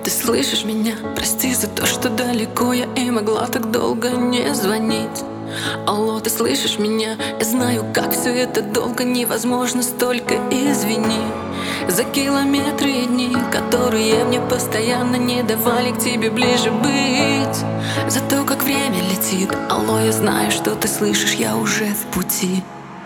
ты слышишь меня? Прости за то, что далеко я и могла так долго не звонить. Алло, ты слышишь меня? Я знаю, как все это долго, невозможно столько, извини. За километры и дни, которые мне постоянно не давали к тебе ближе быть. За то, как время летит. Алло, я знаю, что ты слышишь, я уже в пути.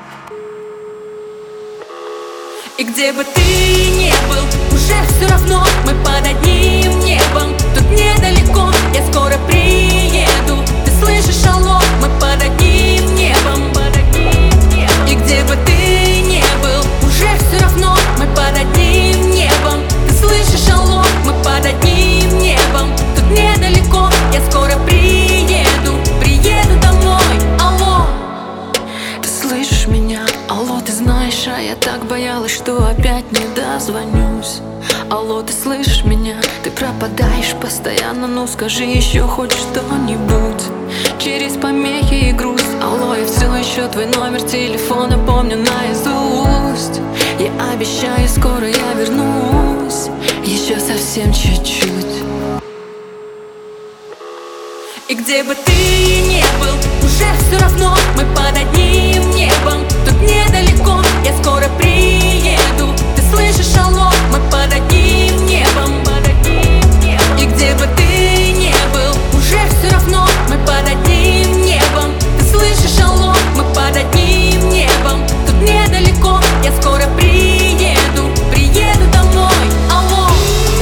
И где бы ты ни был, уже все равно мы под одним небом. Тут недалеко, я скоро приеду. Ты слышишь, алло, мы под одним небом. И где бы ты ни был, уже все равно мы под одним небом. Ты слышишь, алло, мы под одним небом. Тут недалеко, я скоро приеду. Приеду домой, алло. Ты слышишь меня? Алло, ты знаешь, а я так боялась, что опять не дозвонюсь. Алло, ты слышишь меня? Ты пропадаешь постоянно, ну скажи еще хоть что-нибудь. Через помехи и грусть. Алло, я все еще твой номер телефона помню наизусть. Я обещаю, скоро я вернусь. Еще совсем чуть-чуть. И где бы ты ни был, уже все равно мы под одним небом. Тут недалеко, я скоро приеду. Ты слышишь, алло, мы под одним небом. И где бы ты ни был, уже все равно мы под одним небом. Ты слышишь, алло, мы под одним небом. Тут недалеко, я скоро приеду. Приеду домой, алло.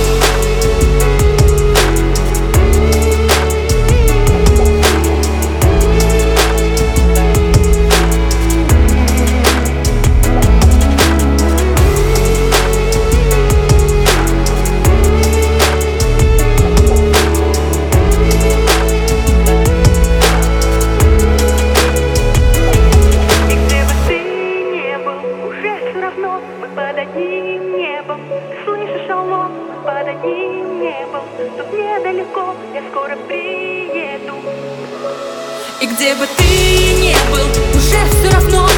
Мы под одним небом. Ты слышишь, алло, мы под одним небом. Тут недалеко, я скоро приеду. И где бы ты ни был, уже все равно